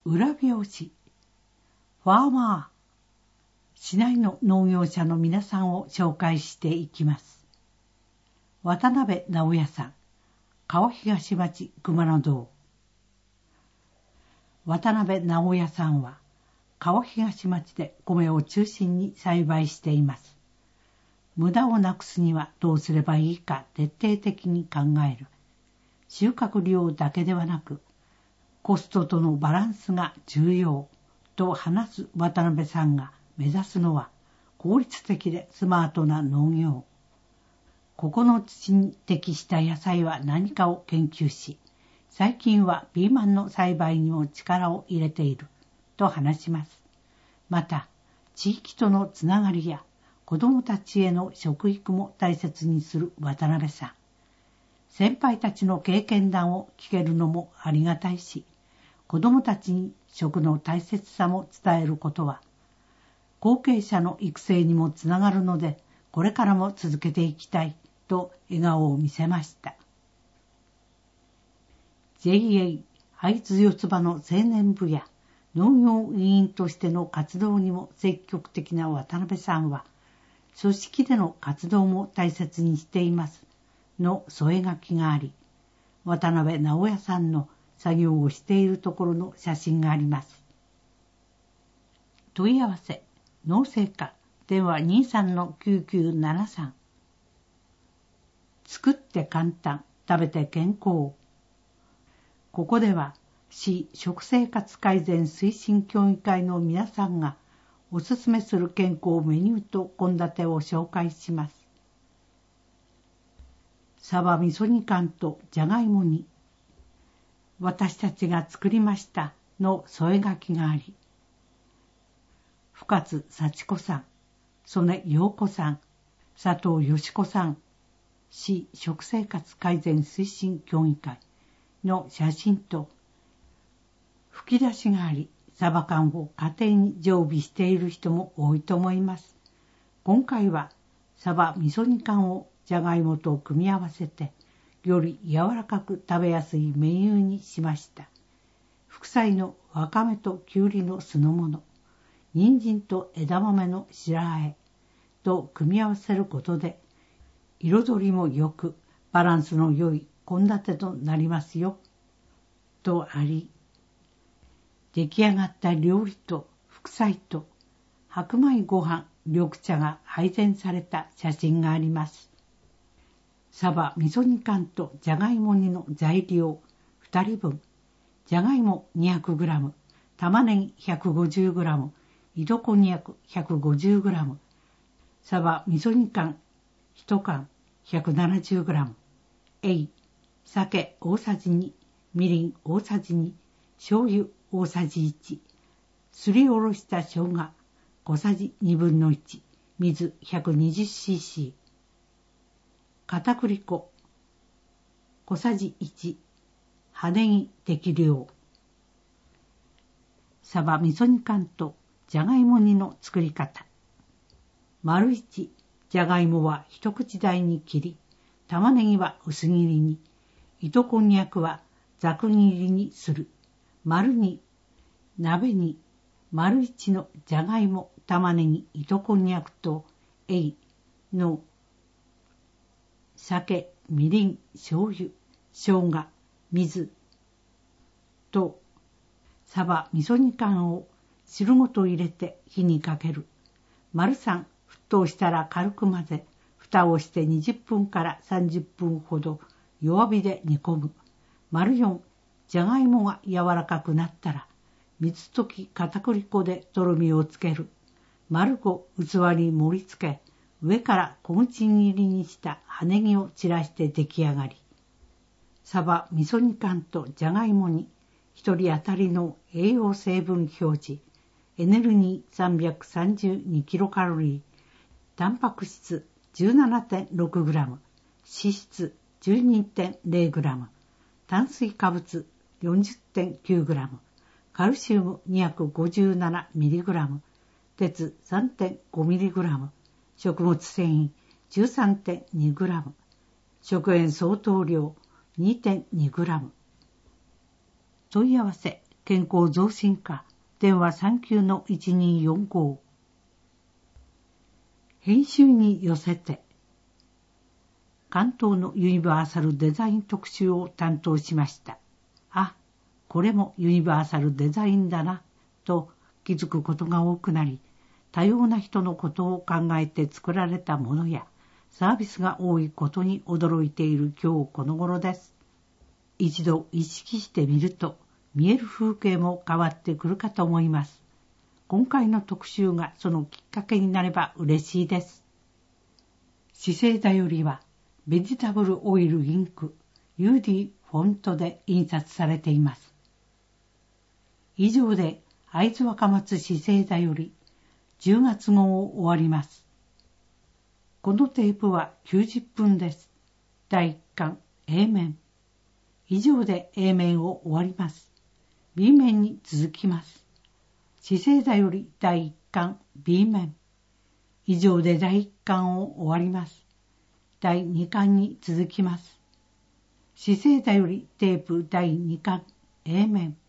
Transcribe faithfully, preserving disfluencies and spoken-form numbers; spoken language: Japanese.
裏表紙。ファーマー。市内の農業者の皆さんを紹介していきます。渡辺直也さん、川東町熊野堂。渡辺直也さんは、川東町で米を中心に栽培しています。無駄をなくすにはどうすればいいか徹底的に考える。収穫量だけではなく、コストとのバランスが重要と話す渡辺さんが目指すのは効率的でスマートな農業。ここの土に適した野菜は何かを研究し、最近はピーマンの栽培にも力を入れていると話します。また、地域とのつながりや子どもたちへの食育も大切にする渡辺さん。先輩たちの経験談を聞けるのもありがたいし、子どもたちに食の大切さも伝えることは、後継者の育成にもつながるので、これからも続けていきたいと笑顔を見せました。ジェイエー 会津四つ葉の青年部や農業委員としての活動にも積極的な渡辺さんは、組織での活動も大切にしていますの添え書きがあり、渡辺直也さんの作業をしているところの写真があります。問い合わせ、農政課、電話 にーさんのきゅうきゅうななさん。作って簡単、食べて健康。ここでは、市食生活改善推進協議会の皆さんがおすすめする健康メニューと献立を紹介します。サバ味噌煮缶とじゃがいも煮。私たちが作りましたの添え書きがあり、深津幸子さん、曽根陽子さん、佐藤よし子さん、市食生活改善推進協議会の写真と吹き出しがあり、サバ缶を家庭に常備している人も多いと思います。今回はサバ味噌煮缶をじゃがいもと組み合わせて、より柔らかく食べやすいメニューにしました。副菜のわかめときゅうりの酢の物、人参と枝豆の白あえと組み合わせることで、彩りも良くバランスの良い献立となりますよ。とあり、出来上がった料理と副菜と白米ご飯、緑茶が配膳された写真があります。サバ味噌煮缶とじゃがいも煮の材料ふたりぶん、じゃがいも にひゃくグラム、玉ねぎ ひゃくごじゅうグラム、糸こんにゃく ひゃくごじゅうグラム、サバ味噌煮缶いち缶 ひゃくななじゅうグラム、えい、酒大さじに、みりん大さじに、醤油大さじいち、すりおろした生姜小さじにぶんのいち、水 ひゃくにじゅうシーシー、片栗粉小さじいち、葉ネギ適量。サバ味噌煮缶とじゃがいも煮の作り方。丸いち、じゃがいもは一口大に切り、玉ねぎは薄切りに、糸こんにゃくはざく切りにする。丸に、鍋に丸一のじゃがいも、玉ねぎ、糸こんにゃくとえいの酒、みりん、醤油、生姜、水とサバ味噌煮缶を汁ごと入れて火にかける。丸さん、沸騰したら軽く混ぜ、蓋をしてにじゅっぷんからさんじゅっぷんほど弱火で煮込む。丸よん、じゃがいもが柔らかくなったら、水溶き片栗粉でとろみをつける。丸ご、器に盛り付け、上から小口切りにした葉ネギを散らして出来上がり。サバ味噌煮缶とじゃがいもに一人当たりの栄養成分表示、エネルギー さんびゃくさんじゅうにキロカロリー、タンパク質 じゅうななてんろくグラム、脂質 じゅうにてんれいグラム、炭水化物 よんじゅってんきゅうグラム、カルシウム にひゃくごじゅうななミリグラム、鉄 さんてんごミリグラム、食物繊維 じゅうさんてんにグラム、食塩相当量 にてんにグラム。問い合わせ健康増進課、電話 さんきゅうのいちにーよんご。編集に寄せて、関東のユニバーサルデザイン特集を担当しました。あ、これもユニバーサルデザインだな、と気づくことが多くなり、多様な人のことを考えて作られたものやサービスが多いことに驚いている今日この頃です。一度意識してみると見える風景も変わってくるかと思います。今回の特集がそのきっかけになれば嬉しいです。資生だよりはベジタブルオイルインク ユーディー フォントで印刷されています。以上で会津若松資生だよりじゅうがつ号を終わります。このテープはきゅうじゅっぷんです。だいいっかん A 面。以上で A 面を終わります。B 面に続きます。資生だよりだいいっかん B 面。以上でだいいっかんを終わります。だいにかんに続きます。資生だよりテープだいにかん A 面。